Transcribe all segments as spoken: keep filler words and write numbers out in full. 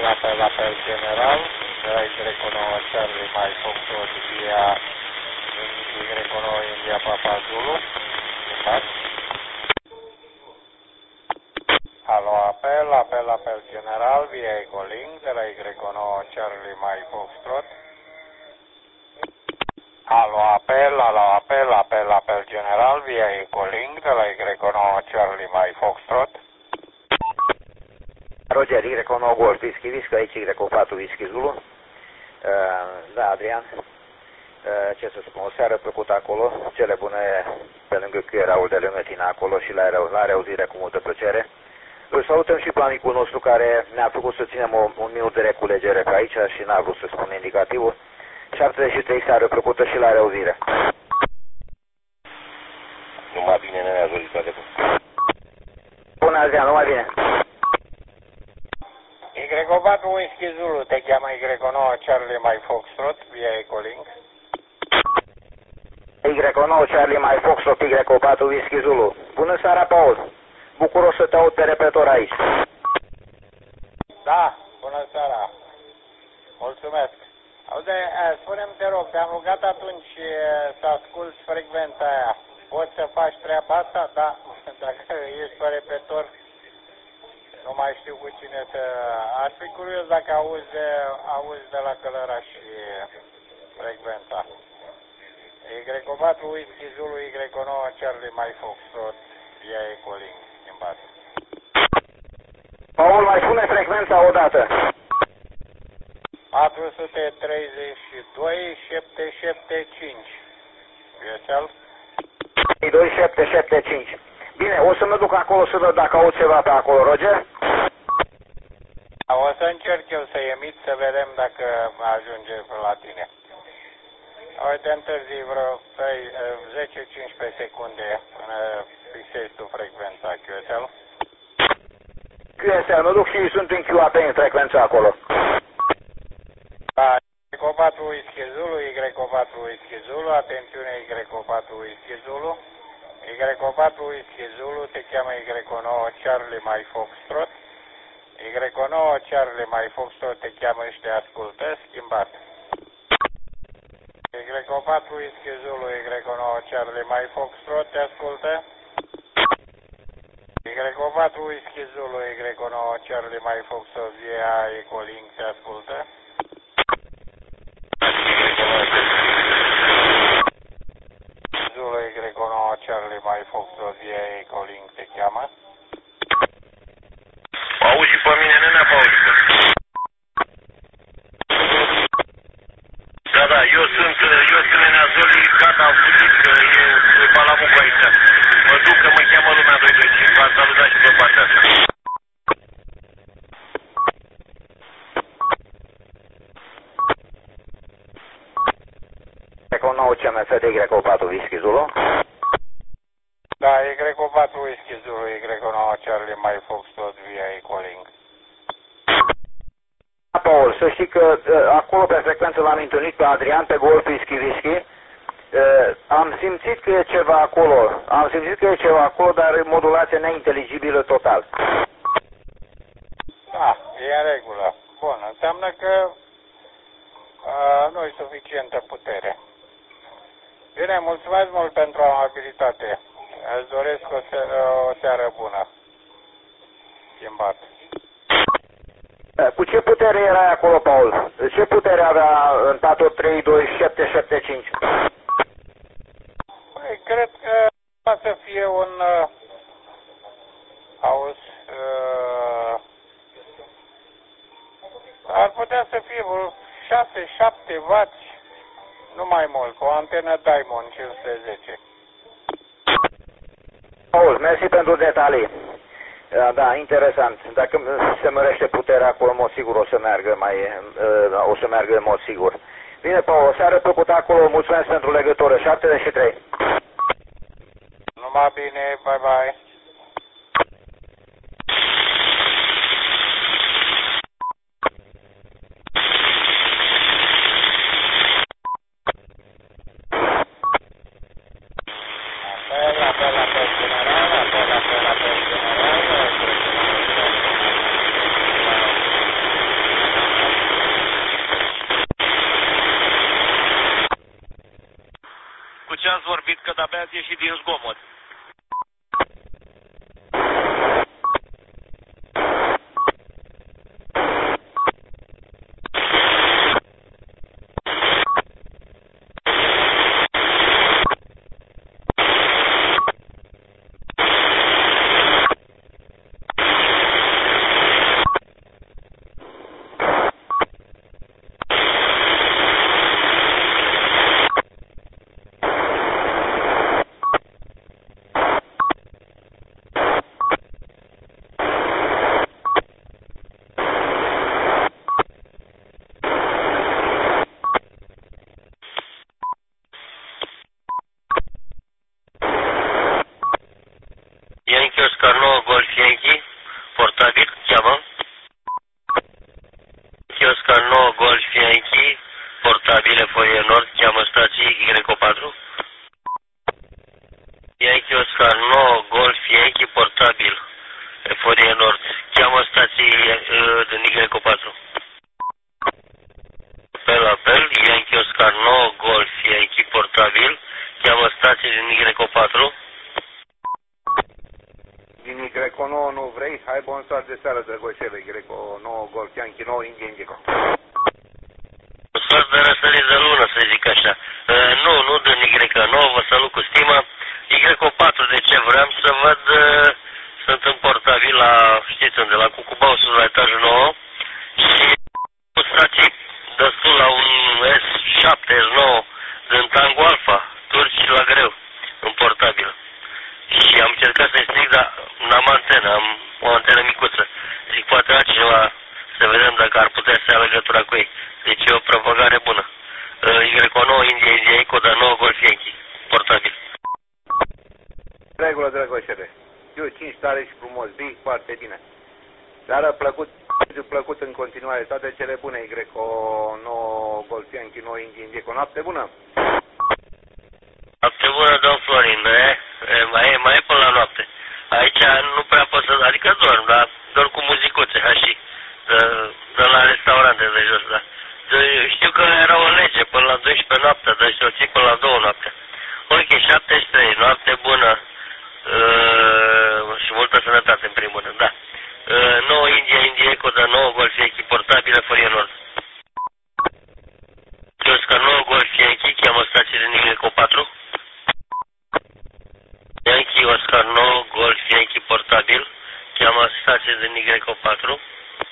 apel, apel general, de la Y nouă Charlie Mike Foxtrot via Y nouă India Papa Zulu. Alo, apel, apel, apel general via Ecolink de la Y nouă Charlie Mike Foxtrot. Alo, apel, alo, apel, apel, apel general via Ecolink de la Y nouă Charlie Mike Foxtrot. Roger, Y nouă Golf, Whisky, Whisky, aici Y patru Whisky Zulu. Uh, da, Adrian. Uh, ce să spun, o seară plăcută acolo, cele bune pe lângă că erau de lângă tine acolo și la, la reauzire cu multă plăcere. Îl salutăm și pe amicul nostru care ne-a făcut să ținem o, un minut de reculegere pe aici și n-a vrut să spun indicativul. șaptezeci și trei seară plăcută și la reauzire. Numai bine, ne-a zis toate bun. Bună, Adrian, numai bine. Y patru Whisky Zulu, te cheamă Y nouă Charlie Mike Foxtrot via Ecolink. Y nouă Charlie Mike Foxtrot, Y patru Whisky Zulu. Bună seara, Paul. Bucuros să te aud pe repetor aici. Da, bună seara. Mulțumesc. Aude, spune-mi, te rog, te-am rugat atunci să asculți frecvența aia. Poți să faci treaba asta? Da, dacă ești pe repetor, nu mai știu cu cine să... Aș fi curios dacă auzi, auzi de la Călăraș și frecvența. Y patru Whisky Zulu, Y nouă Charlie Mike Foxtrot via Ecolink schimbat. Paul, mai pune frecvența odată. patru sute treizeci și doi șapte șapte cinci. Viesel? doi șapte șapte cinci. Bine, o să mă duc acolo să văd dacă aud ceva pe acolo, Roger? O să încerc eu să emit să vedem dacă ajunge la tine. Uite, întârzi vreo zece cincisprezece secunde până fixezi tu frecvența Q S L. Q S L, mă duc și sunt în Q A P în frecvența acolo. Da, Y patru Whisky Zulu, Y patru Whisky Zulu, atențiune Y patru Whisky Zulu. Y patru Whisky Zulu, te cheamă Y nouă Charlie Mike Foxtrot. Y nouă Charlie Mike Foxtrot te cheamă și te ascultă, schimbat. Y patru Whisky Zulu, Y nouă Charlie Mike Foxtrot, te ascultă. Y patru Whisky Zulu, Y nouă Charlie Mike Foxtrot via Ecolink, te ascultă. Zulu, Y nouă Charlie Mike Foxtrot via Ecolink, te cheamă. Auzi și pe mine, nenea Paulică. Da, da, eu sunt, eu sunt nenea Zoli, gata, am fugit, că e balamuc aici. Mă duc că mă cheamă lumea doi doi cinci, v-am salutat și pe partea asta. Y nouă C M F de Y patru Whisky Zulu. Da, Y patru Whisky Zulu, Y nouă Charlie Mike Foxtrot via Ecolink. Paul, să știi că acolo pe frecvență l-am întâlnit pe Adrian, pe Golf Whisky Whisky. Am simțit că e ceva acolo, am simțit că e ceva acolo, dar modulație neinteligibilă total. Da, e în regulă. Bun, înseamnă că uh, nu e suficientă putere. Bine, mulțumesc mult pentru amabilitate. Îți doresc o, se o seară bună. Schimbat. Cu ce putere erai acolo, Paul? Ce putere avea în patru trei doi șapte șapte cinci? Păi, cred că poate să fie un... Uh, auzi... Uh, ar putea să fie vreo șase șapte wați, nu mai mult, cu o antenă Diamond cinci sute zece. Paul, mersi pentru detalii. Da, interesant. Dacă se mărește puterea acolo, în mod sigur o să meargă mai, o să meargă în mod sigur. Bine, Paul, o seară plăcută acolo, mulțumesc pentru legătură, șaptezeci și trei. Numai bine, bye bye. Apel, apel, apel general, apel, apel, apel general. ați ieșit din zgomot. Yankee Oscar nouă Golf Yankee, portabil, cheamă. Yankee Oscar nouă Golf Yankee, portabil, Eforie Nord, cheamă stație Y O patru. Yankee Oscar nouă Golf Yankee, portabil, Eforie Nord, cheamă stație din Y O patru. Apel, apel, Yankee Oscar nouă Golf Yankee, portabil, cheamă stație din Y O patru. Din Y O nouă nu vrei? Hai bun soar de seară, drăgoșele. Y O nouă Golf Yankee nouă India Indigo. Soar de răsărit de lună, să zic așa. Uh, nu, nu din Y O nouă, vă salut cu stima. Y O patru, de ce? Vreau să văd, uh, sunt în portabil la, știți unde, la Cucubau, sus la etajul nouă. Și cu stații destul la un S șapte, S nouă, din Tango Alpha, turci la greu, în portabil. Și am încercat să-i stric, dar n-am antenă, am o antenă micuță. Zic, poate altcineva, să vedem dacă ar putea să ia legătura cu ei. Deci e o propagare bună. Y O nouă India India Eco, dar nouă Golf Yankee, portabil. Regulă, drăgoșele. Eu cinci tare și frumos, bine, foarte bine. Seară plăcut, plăcut în continuare, toate cele bune, Y O nouă Golf Yankee nouă India Indigo. Noapte bună! Noapte bună, domn Florin, e? E, mai, e, mai e până la noapte. Aici nu prea pot să, adică dorm, dar dorm cu muzicuțe, așa, de, de la restaurante de jos, da. De, știu că era o lege până la douăsprezece noaptea, deci o ții până la două noaptea. Ok, șaptesprezece, noapte bună uh, și multă sănătate în primul rând, da. Uh, nouă India, India Eco, dar nouă Golf Yankee, portabilă, Forie Nord. Oscar nouă Golf Yankee, cheamă stație din Y O patru. Yankee Oscar nouă Golf Yankee, portabil, cheamă stație din Y O patru.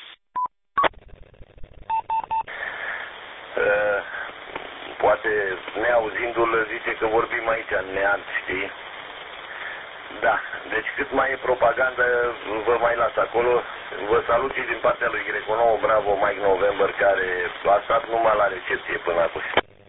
Uh, poate neauzindu-l zice că vorbim aici în neant, știi? Da, deci cât mai e propagandă, vă mai las acolo. Vă salut și din partea lui Y O nouă Bravo Mike November, care a stat numai la recepție până acum.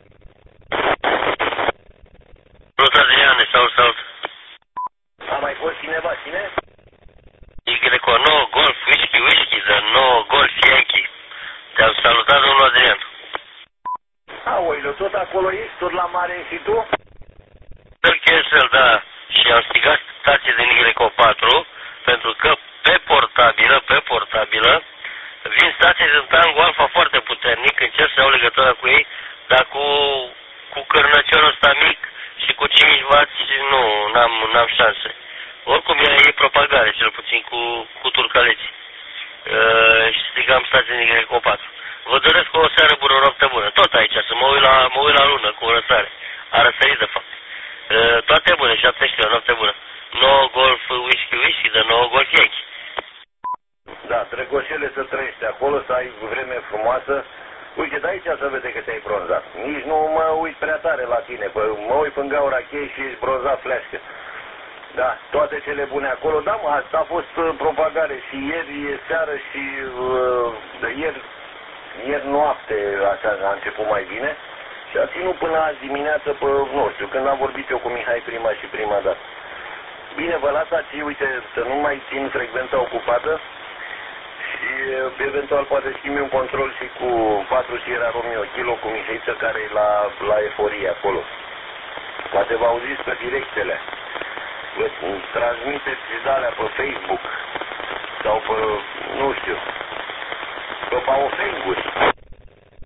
Salut, Adriane, salut, salut. A mai fost cineva, cine? Y O nouă Golf Whisky Whisky, dar nouă Golf Yankee. Te-am salutat, domnul Adrian. Aoleu, tot acolo ești, tot la mare și tu? Îl cancel, da. Și am strigat stație din Y O patru, pentru că pe portabilă, pe portabilă, vin stații din Tango Alpha foarte puternic, încerc să iau legătura cu ei, dar cu, cu cârnăciorul ăsta mic și cu cinci wați nu, n-am, n-am șanse. Oricum e, e propagare, cel puțin cu, cu turcaleții. Uh, și strigam stații din Y O patru. Vă doresc o seară bună, o noapte bună. Tot aici, să mă uit la, mă uit la lună cu o răsare. A răsărit, de fapt. Uh, toate bune, șaptesprezece, noapte bună. nouă Golf Whisky Whisky, de nouă Golf Yankee. Da, drăgoșele, să trăiești acolo, să ai vreme frumoasă. Uite, de aici să vede că te-ai bronzat. Nici nu mă uit prea tare la tine, bă, mă uit în gaura chei și ești bronzat fleașcă. Da, toate cele bune acolo. Da, mă, asta a fost uh, propagare și ieri seară și uh, ieri, ieri noapte așa a început mai bine. Și a ținut până azi dimineață, pe, nu știu, când am vorbit eu cu Mihai prima și prima dată. Bine, vă lăsați, uite, să nu mai țin frecvența ocupată și eventual poate schimbi un control și cu patru Sierra Romeo Kilo cu Mihaiță, care e la, la Eforie acolo. Poate vă auziți pe directele. Vă transmiteți de alea pe Facebook sau pe, nu știu, pe Baofenguri.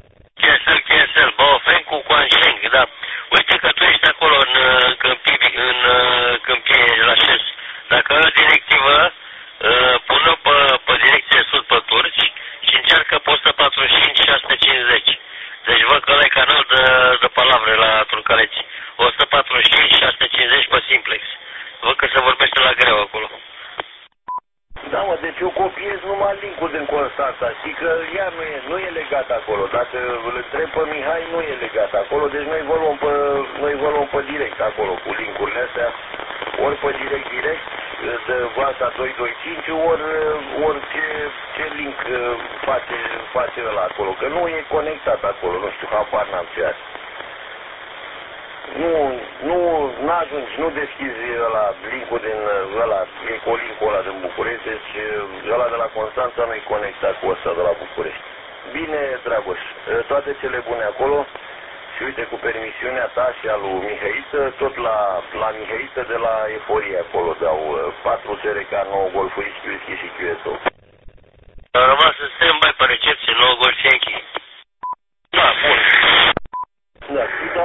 Chesel, Chesel, Baofeng cu Guangzheng, da. Uite că tu ești acolo în, în, Pibi, în backup o sută patruzeci și cinci șase sute cincizeci. Deci văd că ăla e canal de, de palavre la Turcaleți. o sută patruzeci și cinci șase sute cincizeci pe simplex. Văd că se vorbește la greu acolo. Da, mă, deci eu copiez numai link-ul din Constanța. Știi că ea nu e, nu e legat acolo. Dacă îl întreb pe Mihai, nu e legat acolo. Deci noi vă luăm pe, noi vă luăm pe direct acolo cu link-urile astea. Ori pe direct, direct, de Valsa doi doi cinci, ori, ori ce, ce link face, face ăla acolo. Că nu e conectat acolo. Nu știu, habar n-am ce are. Nu, nu, n-ajungi, nu deschizi ăla, link-ul din ăla, ecolink-ul ăla din București, deci ăla de la Constanța nu-i conectat cu ăsta de la București. Bine, Dragoș, toate cele bune acolo și uite, cu permisiunea ta și a lui Mihăiță, tot la, la Mihăiță de la Eforie acolo, dau patru S R K, nouă Golf Whisky și Q S O. A rămas în stand-by pe recepție, nouă Golf Yankee. Da, bun. Da, și da.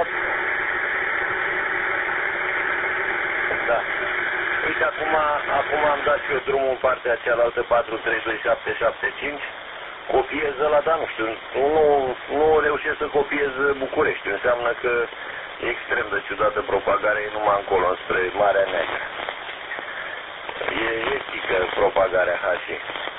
Da. Uite, acum, acum am dat și eu drumul în partea cealaltă patru trei doi șapte șapte cinci. Copiez ăla, dar nu știu, nu, nu reușesc să copiez București. Înseamnă că e extrem de ciudată propagarea, e numai încolo, spre Marea Neagră. E etică propagarea H.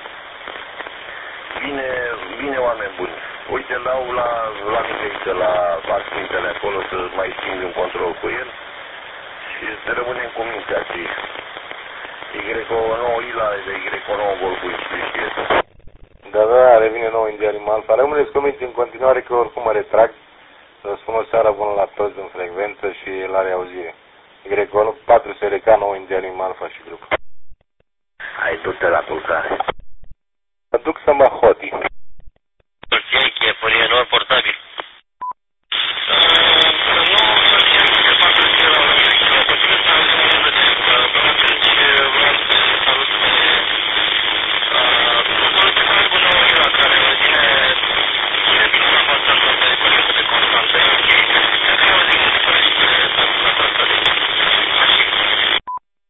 Bine, bine, oameni buni. Uite, l-au la, la Mihăiță, la Asfintele acolo, să mai schimbi un control cu el. Și să rămânem cu mintea și Y nouă Ila de Y nouă Golful și Da, da, revine nou Indian Alfa. Rămâneți cu minți în continuare că oricum mă retrag. Să spun o seară bună la toți în frecvență și la reauzire. Y patru S R K, nou Indian Alfa și grup. Hai, du-te la culcare. Mă duc să mă hoti.